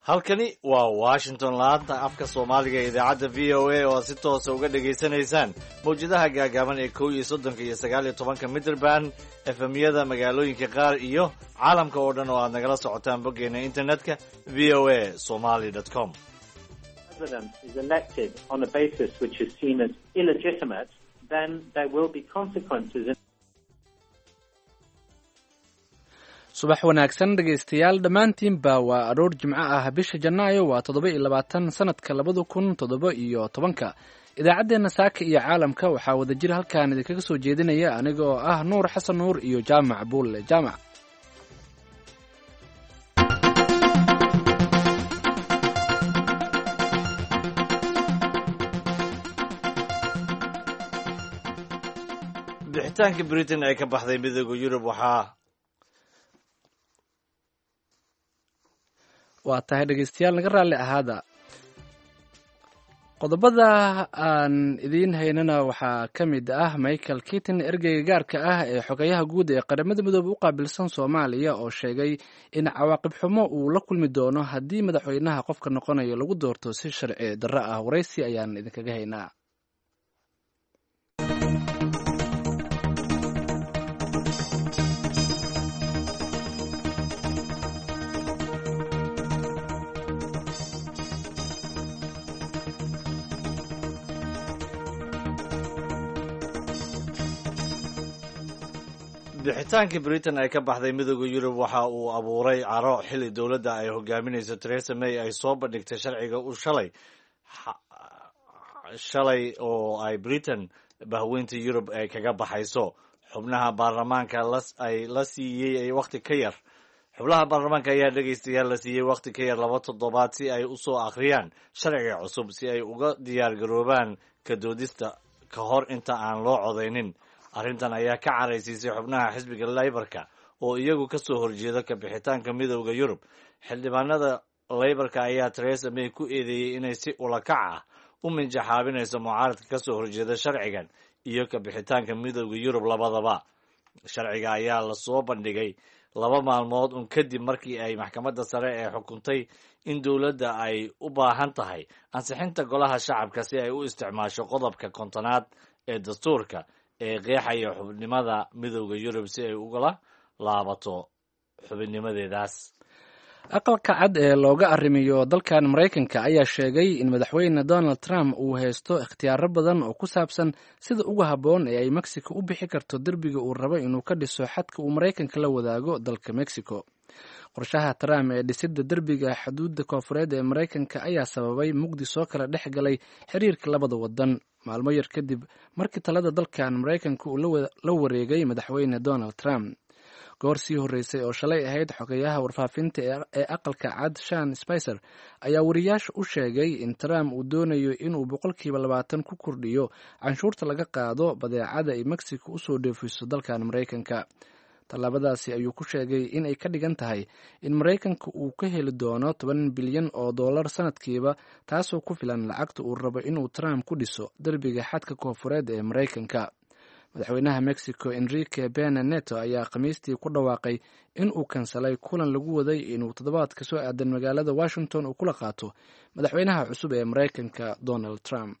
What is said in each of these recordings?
halkani waa Washington laanta afka Soomaaliga ee idaacadda VOA oo si toos ah uga dhageysanaysaan mawjadaha gaagaaban ee 11 iyo 19 midraband FM-yada magaalooyinka qaar iyo caalamka oo dhan oo aad nagala socotaan boggeena internetka voasomali.com. President is elected on a basis which is seen as illegitimate, then there will be consequences. subax wanaagsan dhegaystayaal dhammaantiinba waa aroor jimco ah bisha janaayo waa 27 sanadka 2017 idaacaddeenna saaka iyo caalamka waxaa wadajir halkaan idinkaga soo jeedinaya aniga oo ah nuur xasan nuur iyo jaamac buulle jaamac. bixitaanka Britain ay ka baxday midowga Yurub waa tahay dhegaystayaal naga raalli ahaada. qodobada aan idiin haynana waxaa ka mid ah Michael Keaton ergeyga gaarka ah ee xogayaha guud ee qaramada midoobay u qaabilsan Soomaaliya oo sheegay in cawaaqib xumo uu la kulmi doono haddii madaxweynaha qofka noqonayo lagu doorto si sharci darro ah. waraysi ayaan idinkaga haynaa. bixitaanka Britain ay ka baxday midowga Yurub waxa uu abuuray caro xilli dowladda ay hogaaminayso Theresa May ay soo bandhigtay sharciga u shalay oo ay Britain bahweynta Yurub ay kaga baxayso. xubnaha baarlamaanka la siiyey waqti ka yar xubnaha baarlamaanka ayaa dhageystayaal la siiyey waqti ka yar 2 toddobaad si ay u soo akhriyaan sharciga cusub si ay uga diyaar garoobaan ka doodista ka hor inta aan loo codeynin. arrintan ayaa ka caraysiisay xubnaha xisbiga Labour-ka oo iyagu ka soo horjeeda ka bixitaanka midowga Yurub. xildhibaanada Labour-ka ayaa Theresa May ku eedeeyay inay si ulakac ah u minjaxaabinayso mucaaradka ka soo horjeeda sharcigan iyo ka bixitaanka midowga Yurub labadaba. sharciga ayaa la soo bandhigay 2 maalmood kadib markii ay maxkamadda sare ee xukuntay in dowladda ay u baahan tahay ansixinta golaha shacabka si ay u isticmaasho qodobka 50 ee dastuurka ee qeexaya xubnimada midowga Yurub si ay ugala laabato xubinnimadeedaas. aqalka cad ee looga arrimiyo dalkan Mareykanka ayaa sheegay in madaxweyne Donald Trump uu haysto ikhtiyaaro badan oo ku saabsan sida ugu habboon ee ay Mexico u bixi karto derbiga uu rabo inuu ka dhiso xadka uu Mareykanka la wadaago dalka Mexico. qorshaha Trump ee dhisidda derbiga xuduudda koonfureed ee Mareykanka ayaa sababay mugdi soo kala dhex galay xiriirka labada wadan maalmo yar kadib markii talada dalkan Mareykanka uu la wareegay madaxweyne Donald Trump. goor sii horeysay oo shalay ahayd xogayaha warfaafinta ee aqalka cad Sean Spicer ayaa wariyaasha u sheegay in Trump uu doonayo inuu 20% ku kordhiyo canshuurta laga qaado badeecada ay Mexico u soo dheefiso dalkan Mareykanka. tallaabadaasi ayuu ku sheegay in ay ka dhigan tahay in Mareykanka uu ka heli doono $10 bilyan sanadkiiba taasoo ku filan lacagta uu rabo inuu Trump ku dhiso derbiga xadka koonfureed ee Mareykanka. madaxweynaha Mexico Enrique Pena Nieto ayaa khamiistii ku dhawaaqay in uu kansalay kulan lagu waday inuu toddobaadka soo aadan magaalada Washington uu kula qaato madaxweynaha cusub ee Mareykanka Donald Trump.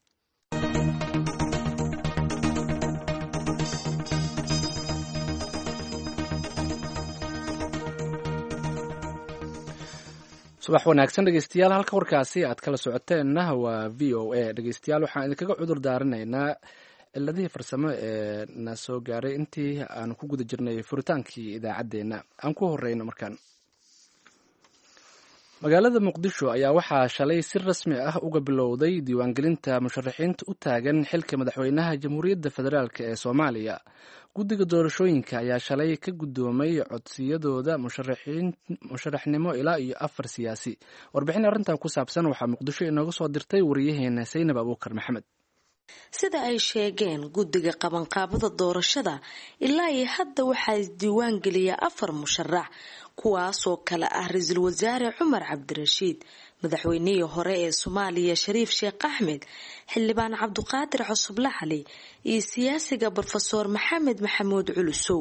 subax wanaagsan dhegeystayaal halka warkaasi aad kala socoteenna waa VOA. dhegeystayaal waxaan idinkaga cudur daaranaynaa ciladihii farsamo ee na soo gaaray intii aan ku guda jirnay furitaankii idaacaddeenna. aan ku horeyno markaan magaalada Muqdisho ayaa waxaa shalay si rasmi ah uga bilowday diiwaangelinta musharaxiinta u taagan xilka madaxweynaha Jamhuuriyadda Federaalk ee Soomaaliya. guddiga doorashooyinka ayaa shalay ka gudoomay codsiyadooda musharaxnimo ilaa iyo 4 siyaasi. warbixin arrintan ku saabsan waxaa Muqdisho inooga soo dirtay wariyaheena Saynab Abuukar Maxamed. sida ay sheegeen guddiga qabanqaabada doorashada ilaa iyo hadda waxaa isdiiwaan geliyay 4 musharax kuwaasoo kale ah ra-iisul wasaare Cumar Cabdirashiid, madaxweynihii hore ee Soomaaliya Shariif Sheekh Axmed, xildhibaan Cabduqaadir Cusub Lacali iyo siyaasiga Professor Maxamed Maxamuud Culusow.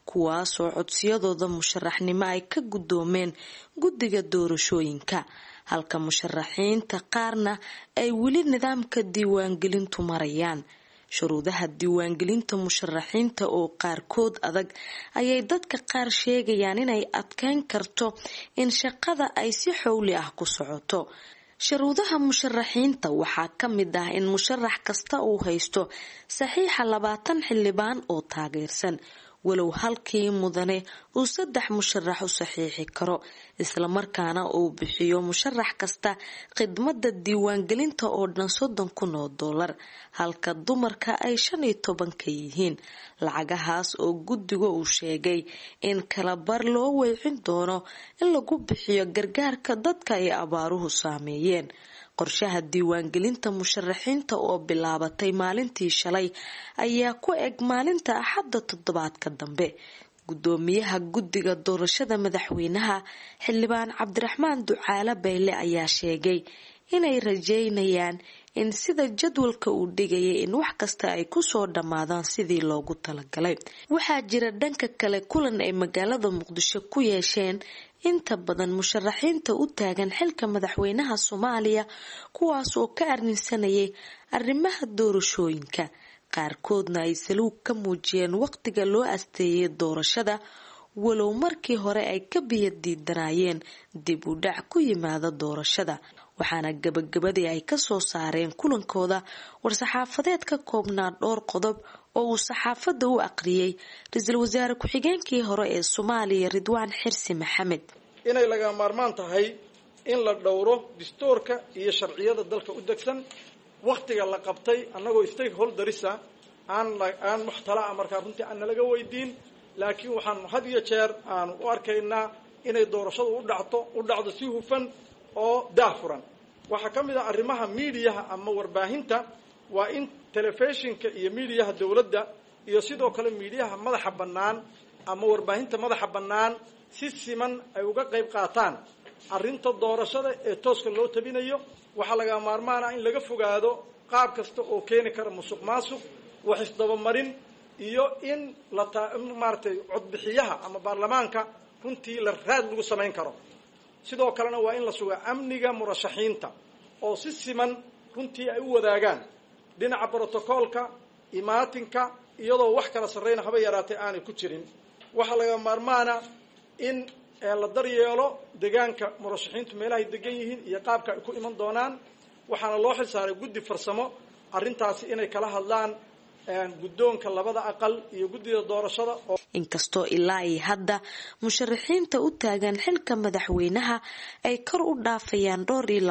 kuwaasoo codsiyadooda musharaxnimo ay ka guddoomeen guddiga doorashooyinka halka musharaxiinta qaarna ay weli nidaamka diiwaangelintu marayaan. shuruudaha diiwaangelinta musharaxiinta oo qaarkood adag ayay dadka qaar sheegayaan inay adkeyn karto in shaqada ay si xowli ah ku socoto. shuruudaha musharaxiinta waxaa ka mid ah in musharax kasta uu haysto saxiixa 20 xildhibaan oo taageersan, walow halkii mudane uu 3 musharax u saxiixi karo, islamarkaana uu bixiyo musharax kasta khidmada diiwaangelinta oo dhan $30,000 halka dumarka ay 15 ka yihiin. lacagahaas oo guddiga uu sheegay in kala bar loo weecin doono in lagu bixiyo gargaarka dadka ay abaaruhu saameeyeen. qorshaha diiwaangelinta musharaxiinta oo bilaabatay maalintii shalay ayaa ku eg maalinta Axadda toddobaadka dambe. gudoomiyaha guddiga doorashada madaxweynaha xildhibaan Cabdiraxmaan Ducaale Bayle ayaa sheegay inay rajeynayaan in sida jadwalka uu dhigayay in wax kasta ay ku soo dhamaadaan sidii loogu talagalay. waxaa jira dhanka kale kulan ay magaalada Muqdisho ku yeesheen inta badan musharaxiinta u taagan xilka madaxweynaha Soomaaliya kuwaas oo ka arrinsanayay arrimaha doorashooyinka, qaarkoodna ay saluug ka muujiyeen waqtiga loo asteeyay doorashada, walow markii hore ay ka biyadiidanayeen dib u dhac ku yimaada doorashada. waxaana gabagabadii ay ka soo saareen kulankooda war-saxaafadeed ka koobnaa dhowr qodob oo uu saxaafadda u aqriyay ra-iisul wasaare ku-xigeenkii hore ee Soomaaliya Ridwaan Xirsi Maxamed. inay laga maarmaan tahay in la dhowro dastuurka iyo sharciyada dalka u degsan waqtiga la qabtay annagoo stakeholders aan wax tala markaa runtii aan laga weydiin, laakiin waxaan had iyo jeer aan u arkaynaa inay doorashadu u dhacdo si hufan oo daahfuran. waxaa ka mid ah arrimaha miidiyaha ama warbaahinta, waa in telefishinka iyo miidiyaha dowladda iyo sidoo kale miidiyaha madaxa bannaan ama warbaahinta madaxa bannaan si siman ay uga qayb qaataan arrinta doorashada ee tooska loo tabinayo. waxaa laga maarmaan ah in laga fogaado qaab kasta oo keeni kara musuqmaasuq, wax isdabamarin iyo in maaragtay codbixiyaha ama baarlamaanka runtii la raad lagu samayn karo. sidoo kalena waa in la sugaa amniga murashaxiinta oo si siman runtii ay u wadaagaan dhinaca brotokoolka imaatinka iyadoo wax kala sarreyna haba yaraatay aanay ku jirin. waxaa laga maarmaana in la daryeelo deegaanka murashaxiintu meelahay degan yihiin iyo qaabka ay ku iman doonaan. waxaana loo xilsaaray guddi farsamo arrintaasi inay kala hadlaan guddoonka labada aqal iyo guddida doorashada. inkastoo ilaa iyo hadda musharaxiinta u taagan xilka madaxweynaha ay kor u dhaafayaan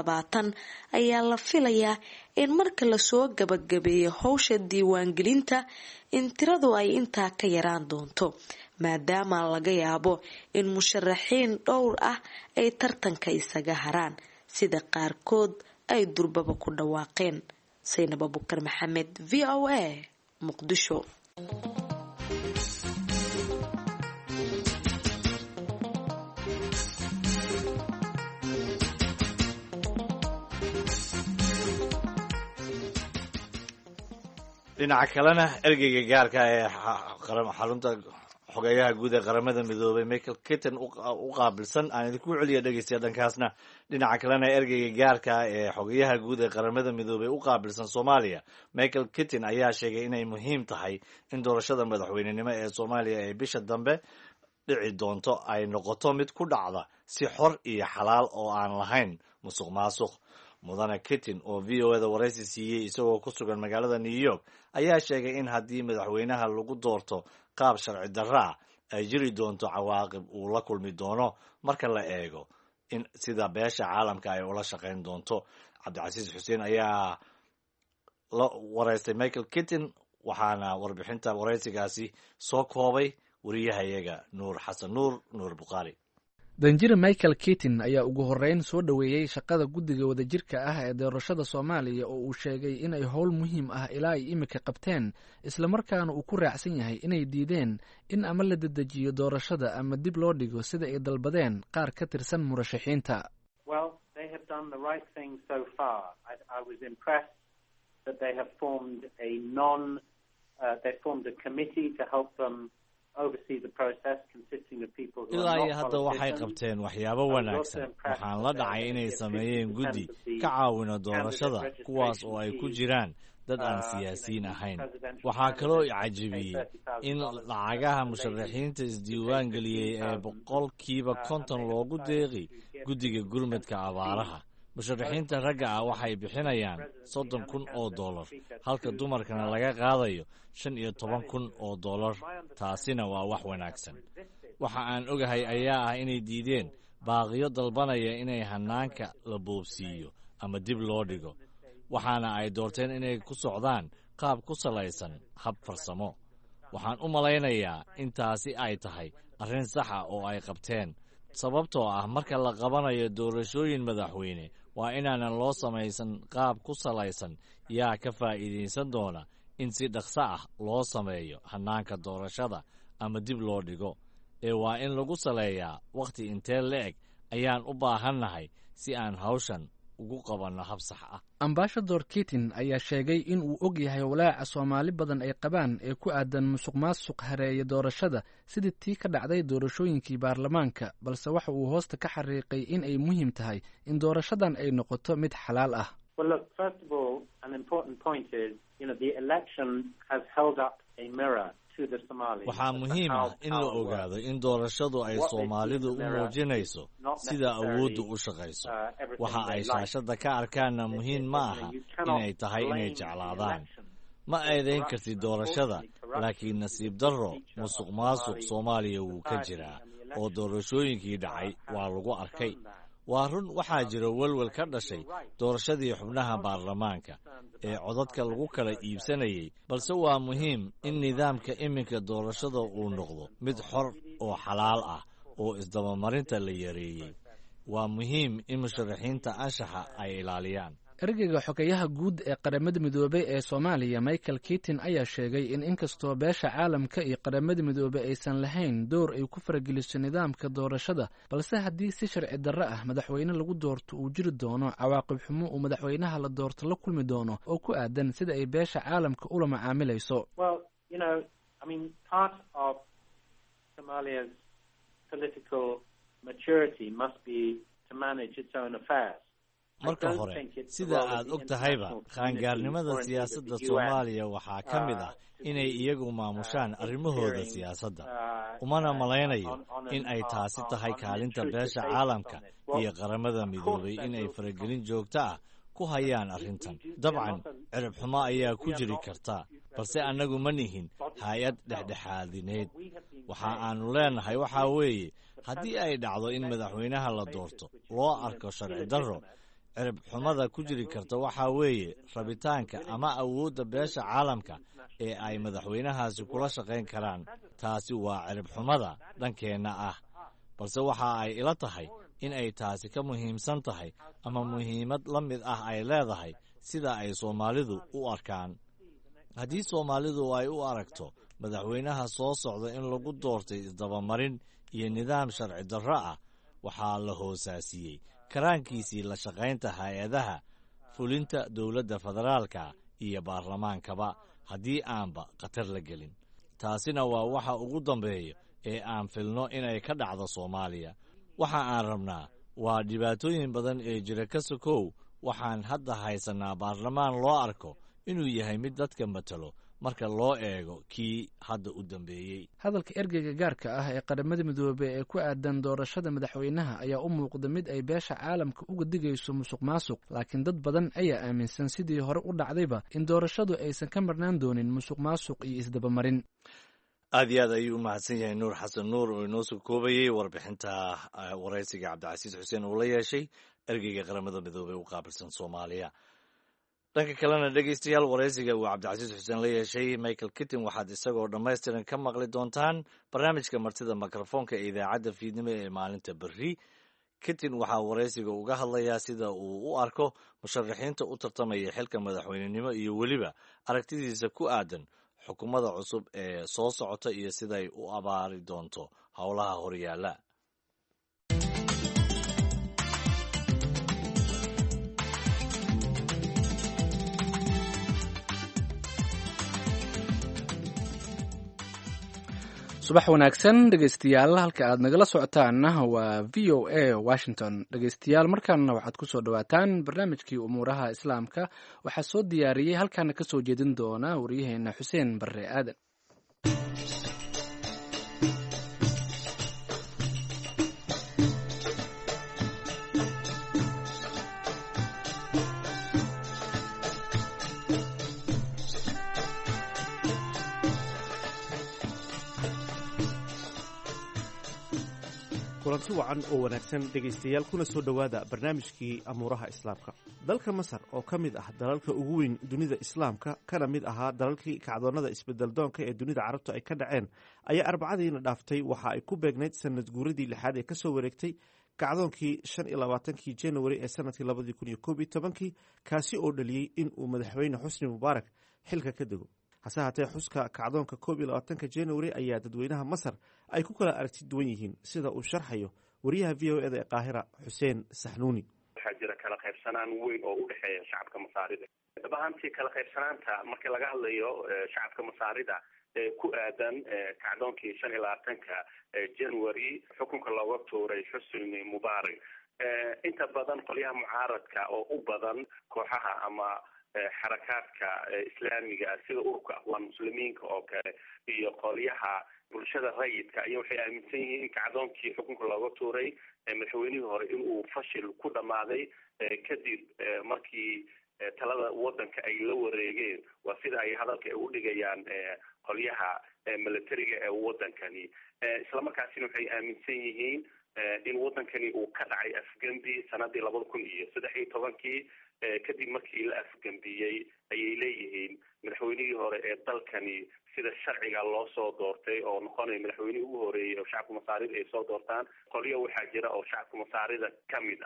20 ayaa la filayaa in marka lasoo gabagabeeyo howsha diiwaangelinta in tiradu ay intaa ka yaraan doonto, maadaama laga yaabo in musharaxiin dhowr ah ay tartanka isaga haraan sida qaarkood ay durbaba ku dhawaaqeen. Saynab Abukar Maxamed, VOA, Muqdisho. dhinaca kalena ergeyga gaarka ee xarunta xogeeyaha guud ee qaramada midoobay Michael Keaton u qaabilsan aan idinku celiya dhegeystayaal dhankaasna. dhinaca kalena ergeyga gaarka ee xogeeyaha guud ee qaramada midoobay u qaabilsan Soomaaliya Michael Keaton ayaa sheegay inay muhiim tahay in doorashada madaxweynenimo ee Soomaaliya ee bisha dambe dhici doonto ay noqoto mid ku dhacda si xor iyo xalaal oo aan lahayn musuqmaasuq. mudane Keaton oo VOA-da waraysi siiyey isagoo ku sugan magaalada New York ayaa sheegay in haddii madaxweynaha lagu doorto qaab sharci darra ah ay jiri doonto cawaaqib uu la kulmi doono marka la eego in sida beesha caalamka ay ula shaqayn doonto. Cabdicasiis Xuseen ayaa la waraystay Michael Keaton waxaana warbixinta waraysigaasi soo koobay wariyahayaga Nuur Xasan Nuur Buqaari. danjire Michael Keaton ayaa ugu horeyn soo dhaweeyay shaqada guddiga wadajirka ah ee doorashada Soomaaliya oo uu sheegay inay howl muhiim ah ilaa ay imika qabteen, isla markaana uu ku raacsan yahay inay diideen in ama la dedejiyo doorashada ama dib loo dhigo sida ay dalbadeen qaar ka tirsan murashaxiinta. Well, they have done the right thing so far. I was impressed that they have formed a committee to help them ilaa iyo hadda waxay qabteen waxyaabo wanaagsan waxaan la dhacay inay sameeyeen guddi ka caawina doorashada kuwaas oo ay ku jiraan dad aan siyaasiyiin ahayn waxaa kaloo cajabiyey in lacagaha musharaxiinta isdiiwaan geliyey ee 50% loogu deeqi guddiga gurmadka abaaraha musharaxiinta ragga ah waxay bixinayaan $30,000 halka dumarkana laga qaadayo $15,000 taasina waa wax wanaagsan waxa aan ogahay ayaa ah inay diideen baaqiyo dalbanaya inay hanaanka la boobsiiyo ama dib loo dhigo waxaana ay doorteen inay ku socdaan qaab ku salaysan hab farsamo waxaan u malaynayaa in taasi ay tahay arrin sax ah oo ay qabteen sababtoo ah marka la qabanayo doorashooyin madaxweyne waa inaanan loo samaysan qaab ku salaysan yaa ka faa'iidaysan doona in si dhaqso ah loo sameeyo hanaanka doorashada ama dib loo dhigo ee waa in lagu saleeyaa wakhti intee la-eg ayaan u baahannahay si aan hawshan ugu qabanno hab sax ah ambashador kitin ayaa sheegay in uu og yahay walaaca soomaali badan ay qabaan ee ku aadan musuqmaasuq hareeya doorashada sidii tii ka dhacday doorashooyinkii baarlamaanka balse waxa uu hoosta ka xariiqay in ay muhiim tahay in doorashadan ay noqoto mid xalaal ah waxaa muhiim ah in la ogaado in doorashadu ay soomaalidu u muujinayso sida awooddu u shaqayso waxa ay shaashadda ka arkaanna muhiim ma aha inay tahay inay jeclaadaan ma eedayn kartid doorashada laakiin nasiib darro musuq maasuq soomaaliya wuu ka jiraa oo doorashooyinkii dhacay waa lagu arkay waa run waxaa jira welwel ka dhashay doorashadii xubnaha baarlamaanka ee codadka lagu kala iibsanayay balse waa muhiim in nidaamka iminka doorashada uu noqdo mid xor oo xalaal ah oo isdabamarinta la yareeyey waa muhiim in musharaxiinta anshaxa ay ilaaliyaan ergeyga xogeyaha guud ee qaramada midoobey ee soomaaliya michael kitin ayaa sheegay in inkastoo beesha caalamka iyo qaramada midoobey aysan lahayn door ay ku farageliso nidaamka doorashada balse haddii si sharci darro ah madaxweyne lagu doorto uu jiri doono cawaaqib xumo uu madaxweynaha la doorto la kulmi doono oo ku aadan sida ay beesha caalamka ula macaamilayso marka hore sida aad og tahayba qaangaarnimada siyaasadda soomaaliya waxaa ka mid ah inay iyagu maamushaan arrimahooda siyaasadda umana malaynayo in ay taasi tahay kaalinta beesha caalamka iyo qaramada midoobay in ay faragelin joogto ah ku hayaan arrintan dabcan cirib xumo ayaa ku jiri karta balse annagu ma nihin hay-ad dhexdhexaadineed waxa aanu leenahay waxaa weeye haddii ay dhacdo in madaxweynaha la doorto loo arko sharci darro cirib xumada ku jiri karta waxaa weeye rabitaanka ama awoodda beesha caalamka ee ay madaxweynahaasi kula shaqayn karaan taasi waa cirib xumada dhankeenna ah balse waxa ay ila tahay in ay taasi ka muhiimsan tahay ama muhiimad la mid ah ay leedahay sida ay soomaalidu u arkaan haddii soomaalidu ay u aragto madaxweynaha soo socda in lagu doortay isdabamarin iyo nidaam sharci darro ah waxaa la hoosaasiyey karaankiisii la shaqaynta hay-adaha fulinta dowladda federaalka iyo baarlamaankaba haddii aanba khatar la gelin taasina waa waxa ugu dambeeya ee aan filno inay ka dhacdo soomaaliya waxa aan rabnaa waa dhibaatooyin badan ee jira ka sokow waxaan hadda haysannaa baarlamaan loo arko inuu yahay mid dadka matalo marka loo eego kii hadda u dambeeyey hadalka ergeyga gaarka ah ee qaramada midoobey ee ku aadan doorashada madaxweynaha ayaa u muuqda mid ay beesha caalamka uga digayso musuq maasuq laakiin dad badan ayaa aaminsan sidii hore u dhacdayba in doorashadu aysan ka marnaan doonin musuq maasuq iyo isdabamarin aad iyo aad ayuu u mahadsan yahay nuur xasan nuur oo inoo soo koobayey warbixinta waraysiga cabdicasiis xuseen uu la yeeshay ergeyga qaramada midoobey u qaabilsan soomaaliya dhanka kalena dhegeystayaal waraysiga uu cabdicasiis xuseen la yeeshay michael kitin waxaad isagoo dhammaystiran ka maqli doontaan barnaamijka martida mikrofoonka ee idaacadda fiidnimo ee maalinta berri kitin waxaa waraysiga uga hadlayaa sida uu u arko musharaxiinta u tartamaya xilka madaxweynenimo iyo weliba aragtidiisa ku aadan xukuumadda cusub ee soo socota iyo siday u abaari doonto howlaha horyaala subax wanaagsan dhegeystayaal, halka aad nagala socotaanna waa v o a washington. dhegeystayaal, markaana waxaad kusoo dhawaataan barnaamijkii umuuraha islaamka. waxaa soo diyaariyey halkaana kasoo jeedin doona waryaheena xuseen barre aadan. kulanti wacan oo wanaagsan dhegaystayaal, kuna soo dhowaada barnaamijkii amuuraha islaamka. dalka masar oo ka mid ah dalalka ugu weyn dunida islaamka, kana mid ahaa dalalkii kacdoonnada isbedeldoonka ee dunida carabta ay ka dhaceen, ayaa arbacadiina dhaaftay waxa ay ku beegnayd sanad guuradii lixaad ee kasoo wareegtay kacdoonkii 25 January ee sanadkii 2011, kaasi oo dhaliyey in uu madaxweyne xusni mubaarak xilka ka dego. hase haatee xuska kacdoonka 21 January ayaa dadweynaha masar ay ku kala aragti duwan yihiin, sida uu sharxayo wariyaha v o e da ee qaahira xuseen saxnuuni. waxaa jira kala qaybsanaan weyn oo u dhexeeya shacabka masaarida. dhab ahaantii kala qaybsanaanta marka laga hadlayo shacabka masaarida ee ku aadan kacdoonkii 25 January xukunka looga tuuray xusni mubaarak, inta badan qolyaha mucaaradka oo u badan kooxaha ama xarakaadka islaamiga sida ururka aqwaan muslimiinka oo kale iyo qolyaha bulshada rayidka ayaa waxay aaminsan yihiin in kacdoonkii xukunka looga tuuray madaxweynihii hore inuu fashil ku dhammaaday kadib markii talada wadanka ay la wareegeen. waa sida ay hadalka u dhigayaan qolyaha militariga ee wadankani. islamarkaasina waxay aaminsan yihiin in wadankani uu ka dhacay afgembi sanadii 2013 kadib markii la afgembiyey ayay leeyihiin madaxweynihii hore ee dalkani sida sharciga loo soo doortay oo noqonaya madaxweynihii ugu horeeyey oo shacabka masaarida ay soo doortaan. qolyo waxaa jira oo shacabka masaarida kamid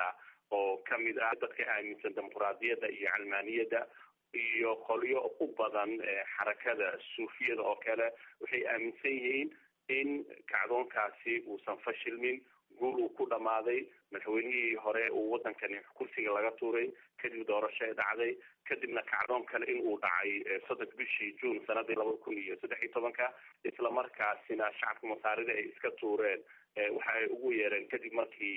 ah dadka aaminsan dimuqraadiyadda iyo calmaaniyadda, iyo qolyo u badan xarakada suufiyada oo kale waxay aaminsan yihiin in kacdoonkaasi uusan fashilmin, guul uu ku dhammaaday, madaxweynihii hore uu wadankani kursiga laga tuuray, kadib doorasho ay dhacday, kadibna kacdoon kale in uu dhacay 3 bishii Juun sanadii 2013, islamarkaasina shacabka masaarida ay iska tuureen waxa ay ugu yeereen kadib markii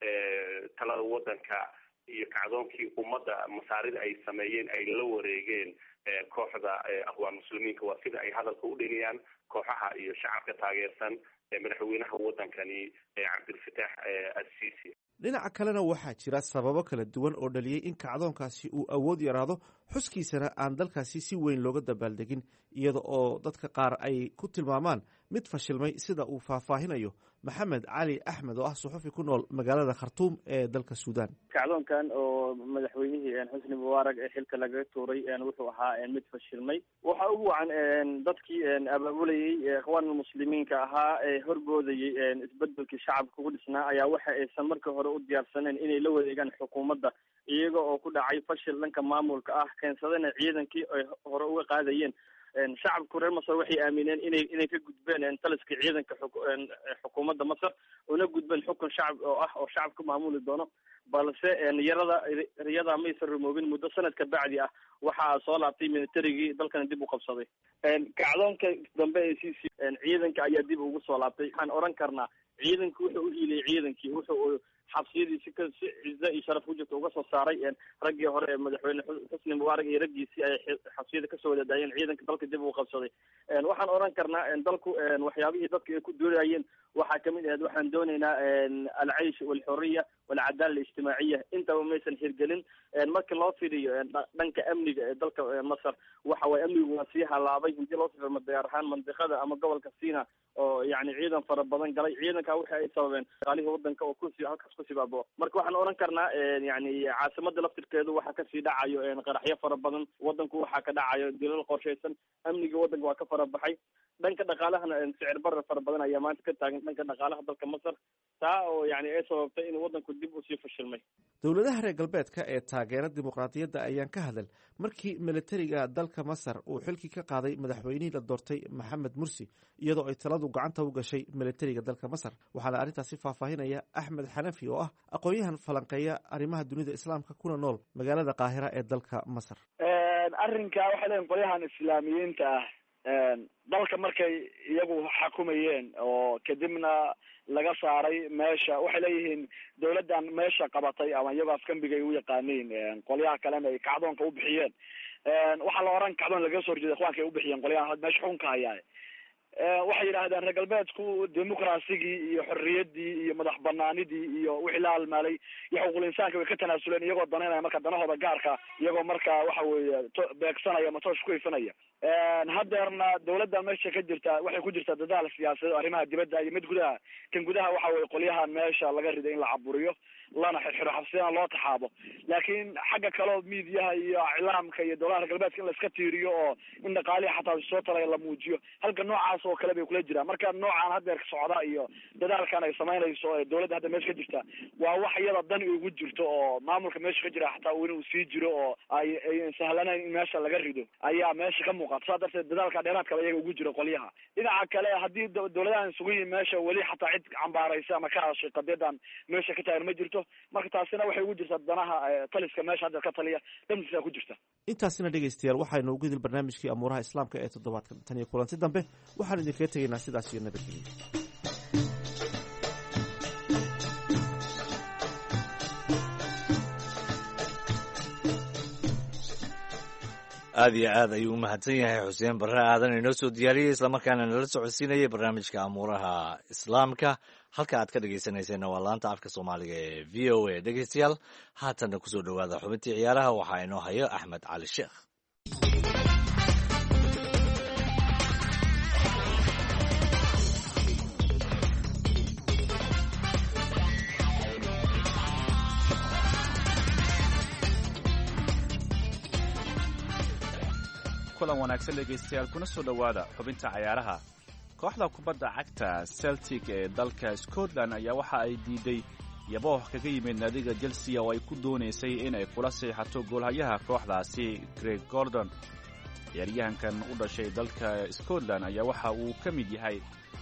talada wadanka iyo kacdoonkii ummadda masaarida ay sameeyeen ay la wareegeen kooxda aqwaan muslimiinka. waa sida ay hadalka u dhigayaan kooxaha iyo shacabka taageersan madaxweynaha wadankani cabdilfataax al-Sisi. dhinaca kalena waxaa jira sababo kala duwan oo dhaliyey in kacdoonkaasi uu awood yaraado, xuskiisana aan dalkaasi si weyn looga dabaaldegin, iyada oo dadka qaar ay ku tilmaamaan mid fashilmay, sida uu faahfaahinayo maxamed cali axmed oo ah suxufi ku nool magaalada khartuum ee dalka suudaan. kacdoonkan oo madaxweynihii xusni mubaarak ee xilka lagaga tuuray wuxuu ahaa mid fashilmay. waxa ugu wacan dadkii abaabulayey ikhwaan muslimiinka ahaa ee horgoodayey isbedelkii shacabka ugu dhisnaa ayaa waxa aysan markii hore u diyaarsaneen inay la wareegaan xukuumadda, iyaga oo ku dhacay fashil dhanka maamulka ah, keensadana ciidankii ay hore uga qaadayeen. shacabku reer masar waxay aamineen inay ka gudbeen taliska ciidanka xukuumadda masar, una gudbeen xukun shacab oo ah oo shacabka maamuli doono, balse riyada maysan rumoobin. muddo sanad ka bacdi ah waxaa soo laabtay militarigii dalkana dib u qabsaday. kacdoonka dambe ee Sisi ciidanka ayaa dib ugu soo laabtay. waxaan oran karnaa ciidanku wuxuu u hiilay ciidankii, wuxuu xabsiyadii si cizo iyo sharaf ku jirta uga soo saaray raggii hore ee madaxweyne xusni mubaarak iyo raggiisii ay xabsiyada kasoo wada daayeen. ciidanka dalka dib uu qabsaday. waxaan oran karnaa dalku waxyaabihii dadka ay ku doonayeen waxaa kamid ahayd waxaan doonaynaa alcaysh walxuriya walcadaala alijtimaaciya, intaba maysan hirgelin. markii loo fiiriyo dhanka amniga ee dalka masar waxa waye amnigu waa sii halaabay. hadii loo fiiriyo gaar ahaan mandiqada ama gobolka Sina oo yani ciidan fara badan galay, ciidanka waxa ay sababeen shaqaalihii wadanka oo halkaas kusii baabao. marka waxaan oran karnaa yani caasimada laftirkeedu waxaa kasii dhacayo qaraxyo fara badan, wadanku waxaa ka dhacayo dilal qorshaysan, amniga wadanka waa ka fara baxay. dhanka dhaqaalahana sicir barar fara badan ayaa maanta ka taagan dhanka dhaqaalaha dalka masar, taa oo yani ay sababtay in wadanku dib usii fashilmay. dowladaha reer galbeedka ee taageera dimuqraadiyadda ayaan ka hadal markii militariga dalka masar uu xilkii ka qaaday madaxweynihii la doortay maxamed mursi, iyadoo ay taladu gacanta u gashay militariga dalka masar. waxaana arrintaasi faahfaahinaya axmed xanafi oo ah aqoon-yahan falanqeeya arrimaha dunida islaamka kuna nool magaalada qaahira ee dalka masar. arrinka waxay leeyihin qolyahan islaamiyiinta ah dalka markay iyagu xakumayeen oo kadibna laga saaray meesha, waxay leeyihiin dawladdan meesha qabatay ama iyagoo afkambiga ay u yaqaaniin qolyaha kalena ay kacdoonka u bixiyeen. waxaa la oran kacdoon laga soo horjeeda ikhwaanka ay u bixiyeen qolyaha meesha xukunka hayaa. waxay yidhaahdeen reer galbeedku dimuqrasigii iyo xorriyadii iyo madax banaanidii iyo wixii la halmaalay iyo xuquuqul insaanka way ka tanaasuleen iyagoo danaynaya marka danahooda gaarka, iyagoo marka waxa weeye beegsanaya matoosh ku ifinaya. hadeerna dawladda meesha ka jirta waxay ku jirtaa dadaal siyaasadeed arrimaha dibadda iyo mid gudaha. kan gudaha waxa weye qolyahan meesha laga riday in la caburiyo lana xirxiro xabsiyana loo taxaabo, laakiin xagga kaleo miidiyaha iyo iclaamka iyo dawladaha reer galbeedka in la iska tiiriyo oo in dhaqaalihi xataa soo talaya la muujiyo, halka noocaas oo kale bay kula jiraan. marka noocan hadeer socda iyo dadaalkan ay samaynayso ee dawladda hadda meesha ka jirta waa wax iyada dan ugu jirto oo maamulka meesha ka jira xataa inuu sii jiro oo ay sahlanayn in meesha laga rido ayaa meesha ka muuqata. saa darteed dadaalka dheeraadkaba iyaga ugu jiro qolyaha. dhinaca kale haddii dawladahan isugu yihin meesha weli xataa cid cambaaraysa ama ka hadashay qadiyadan meesha ka taagan ma jirto. marka taasina waxay ugu jirtaa danaha taliska meesha hadda ka taliya dhantiisa ku jirta. intaasina dhegaystayaal waxaynu ugu idil barnaamijkii amuuraha islaamka ee toddobaadkan. tan iyo kulanti dambe waxaan idinkaga tegaynaa sidaas iyo nabadgelyo. aad iyo aad ayuu umahadsan yahay xuseen barre aadan inoo soo diyaariyey islamarkaana nala socodsiinayay barnaamijka amuuraha islaamka. halka aad ka dhegaysanayseena waa laanta afka soomaaliga ee v o a. dhegaystayaal haatanna kusoo dhowaada xubintii ciyaaraha waxaa inoo hayo axmed cali sheekh. kulan wanaagsan dhegaystayaal kuna soo dhowaada xubinta cayaaraha. kooxda kubadda cagta Celtic ee dalka Scotland ayaa waxa ay diiday yabooh kaga yimid naadiga Chelsea oo ay ku doonaysay in ay kula saxiixato goolhayaha kooxdaasi Greg Gordon. ciyaaryahankan u dhashay dalka Scotland ayaa waxa uu ka mid yahay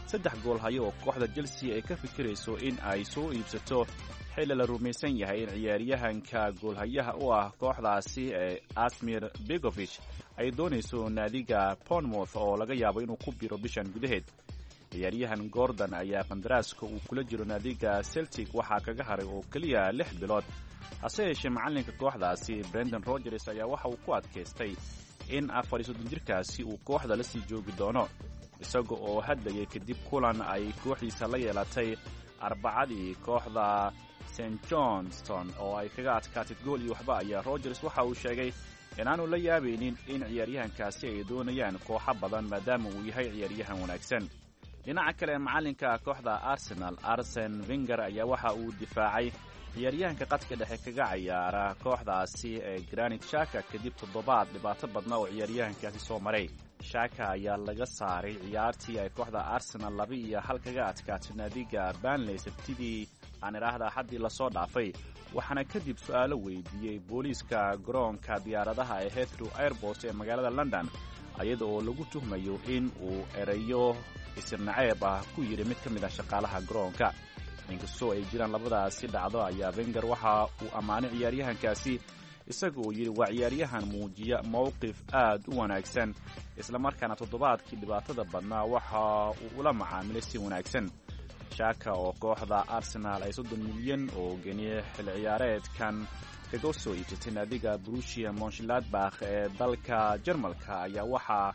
3 goolhayo oo kooxda Chelsea ay ka fikirayso in ay soo iibsato xilli la rumaysan yahay in ciyaaryahanka goolhayaha u ah kooxdaasi ee Asmir Begovic ay doonayso naadiga Bournemouth oo laga yaabo inuu ku biro bishan gudaheed. ciyaaryahan Gordon ayaa qandaraaska uu kula jiro naadiga Celtic waxaa kaga haray oo kaliya 6 bilood. hase yeeshee macalinka kooxdaasi Brendan Rodgers ayaa waxa uu ku adkaystay in 34 jirkaasi uu kooxda la sii joogi doono, isaga oo hadlayay kadib kulan ay kooxdiisa la yeelatay Arbacadii kooxda St Johnstone oo ay kaga adkaatay gool iyo waxba. ayaa Rodgers waxa uu sheegay inaanu la yaabaynin in ciyaaryahankaasi ay doonayaan kooxo badan maadaama uu yahay ciyaaryahan wanaagsan. dhinaca kale macalinka kooxda Arsenal Arsene Wenger ayaa waxa uu difaacay ciyaaryahanka qadka dhexe kaga ciyaara kooxdaasi ee Granit Xhaka kadib toddobaad dhibaato badna oo ciyaaryahankaasi soo maray. Xhaka ayaa laga saaray ciyaartii ay kooxda Arsenal 2-1 kaga adkaatay naadiga Burnley sabtidii aan iraahdaa haddii la soo dhaafay, waxaana kadib su'aalo weydiiyey booliiska garoonka diyaaradaha ee Heathrow Airport ee magaalada London iyada oo lagu tuhmayo in uu erayo isirnaceeb ah ku yidhi mid ka mid ah shaqaalaha garoonka. inkastoo ay jiraan labadaasi dhacdo ayaa Wenger waxa uu ammaanay ciyaaryahankaasi isaga oo yidhi waa ciyaaryahan muujiya mowqif aad u wanaagsan islamarkaana toddobaadkii dhibaatada badnaa waxa uu ula macaamilay si wanaagsan. Xhaka oo kooxda Arsenal ay 30 milyan oo geniye xil ciyaareedkan kaga soo iibsatay naadiga Borussia Mönchengladbach ee dalka Jarmalka ayaa waxaa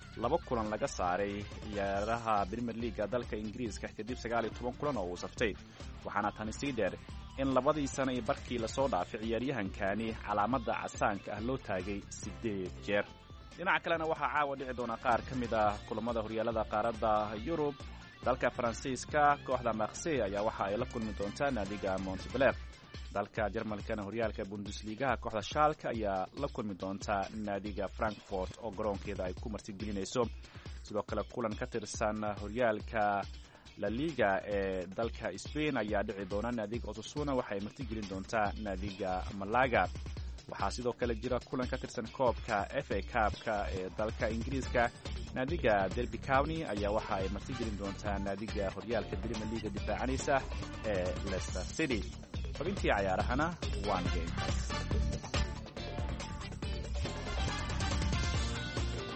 2 kulan laga saaray ciyaaraha Premier League dalka Ingiriiska kadib 19 kulan oo uu saftay, waxaana tani sii dheer in 2 sano iyo barkii la soo dhaafay ciyaaryahankani calaamada casaanka ah loo taagay 8 jeer. dhinaca kalena waxaa caawa dhici doona qaar ka mid ah kulamada horyaalada qaaradda Yurub. dalka Faransiiska kooxda Marseille ayaa waxa ay la kulmi doontaa naadiga Montpellier. dalka Jarmalkana horyaalka Bundesliga kooxda Schalke ayaa la kulmi doonta naadiga Frankfurt oo garoonkeeda ay ku martigelinayso. sidoo kale kulan ka tirsan horyaalka La Liga ee dalka Spain ayaa dhici doona naadiga Osasuna waxay martigelin doontaa naadiga Malaga. waxaa sidoo kale jira kulan ka tirsan koobka FA Cup-ka ee dalka Ingiriiska. naadiga Derby County ayaa waxa ay martigelin doontaa naadiga horyaalka Premier League difaacanaysa ee Leicester City. xubintii cayaarahana waan gayntaas.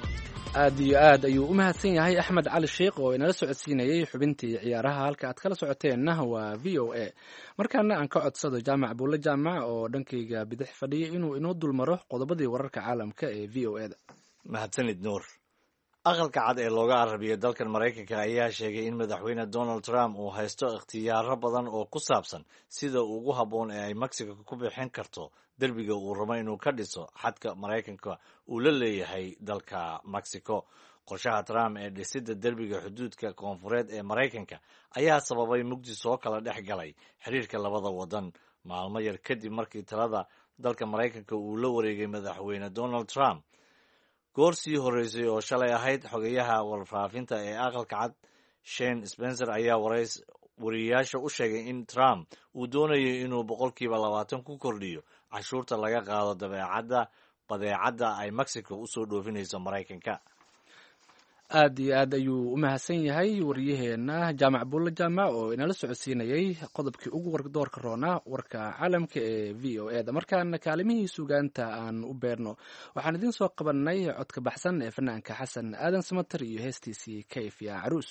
aad iyo aad ayuu u mahadsan yahay axmed cali sheikh oo inala socodsiinayay xubintii ciyaaraha halka aad kala socoteenna waa v o a markaana aan ka codsado jaamac buulle jaamac oo dhankayga bidix fadhiya inuu inoo dulmaro qodobadii wararka caalamka ee v o eda. mahadsanid nuur. aqalka cad ee looga arabiyay dalkan maraykanka ayaa sheegay in madaxweyne donald trump uu haysto ikhtiyaaro badan oo ku saabsan sida ugu habboon ee ay mexico ku bixin karto derbiga uu rabo inuu ka dhiso xadka maraykanka uu la leeyahay dalka mexico. qorshaha trump ee dhisidda derbiga xuduudka koonfureed ee maraykanka ayaa sababay mugdi soo kala dhex galay xiriirka labada wadan maalmo yar kadib markii talada dalka maraykanka uu la wareegay madaxweyne donald trump. goor sii horreysay oo shalay ahayd xogeyaha warfaafinta ee aqalka cad shane spencer ayaa wariyayaasha u sheegay in trump uu doonayo inuu 20% ku kordhiyo cashuurta laga qaado badeecadda ay mexico usoo dhoofinayso maraykanka. aad iyo aad ayuu u mahadsan yahay wariyaheena jaamac buulle jaamac oo inala socodsiinayay qodobkii ugu wardoorka roonaa warka caalamka ee v o eda. markaana kaalimihii sugaanta aan u beerno waxaan idiin soo qabanay codka baxsan ee fanaanka xasan aadan samater iyo heestiisii kayf yaa caruus.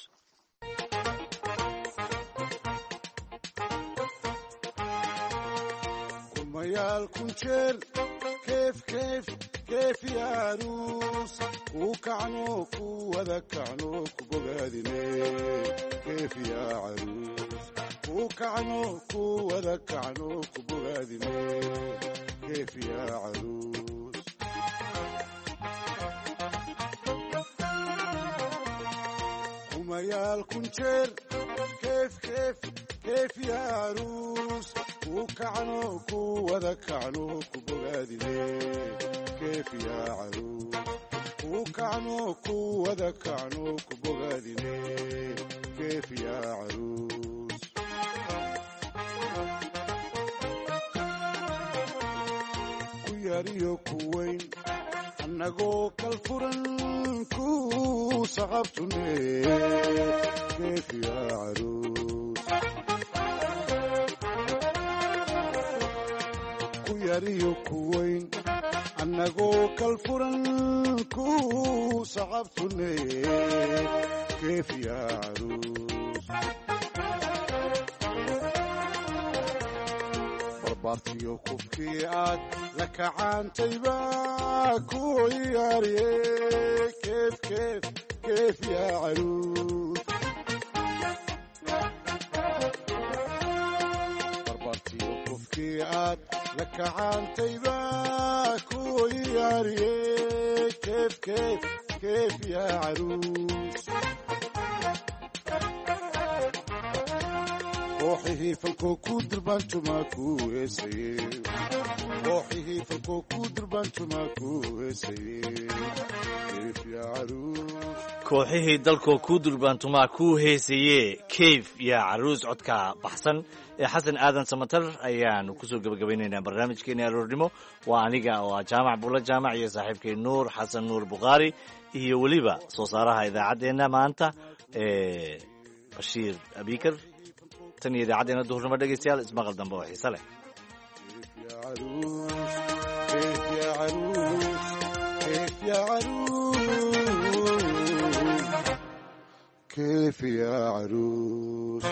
kumayaal kunjeer keef keef keef yaa caruus kuu kacno ku wada kacno ku bogaadine keef yaa caruus kuu kacno ku wada kacno ku bogaadine keef yaa caruus kumayaal kunjeer keef keef keef yaa caruus kuu kacno ku wada kacno ku bogaadine keef yaa caruus kuu kacno ku wada kacno ku bogaadine keef yaa caruus ku yariyo ku weyn annagoo kal furan ku saqabtune keef yaa caruus ku yariyo ku weyn annagoo kal furan ku saqabtune keef yaa caruus barbaartiyo kufkii aad la kacaantayba ku ciyaariye keef keef keef yaa caruus barbaartiyo kufkii aad la kacaantayba ku ciyaariye keef keef keef yaa caruus kooxihii falkoo ku durbaantumaa ku heesaye kooxihii falkoo ku durbaantumaa ku heesaye keef yaa caruus kooxihii dalkoo ku durbaantumaa ku heesaye keef yaa caruus codka baxsan ee xasan aadan samater ayaanu kusoo gabagabaynaynaa barnaamijkeeni aroornimo. waa aniga oo ah jaamac buulle jaamac iyo saaxiibkay nuur xasan nuur bukhaari iyo weliba soo saaraha idaacaddeenna maanta ee bashiir abikar. tan iyo idaacaddeenna duhurnimo dhegaystayaal ismaqal dambe oo xiise leh. كيف يا عروس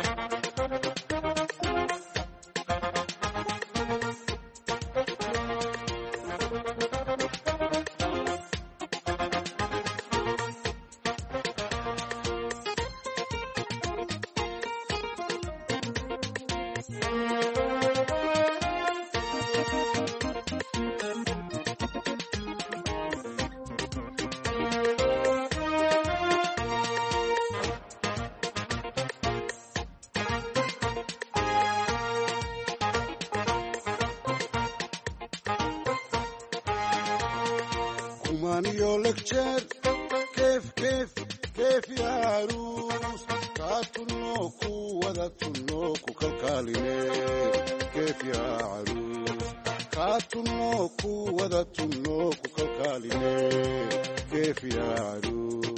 kumaaniyo legjeer keef keef keef yaa caruus kaa tunno ku wada tunno ku kalkaaline keef yaa caruus kaa tunno ku wada tunno ku kalkaaline keef yaa caruus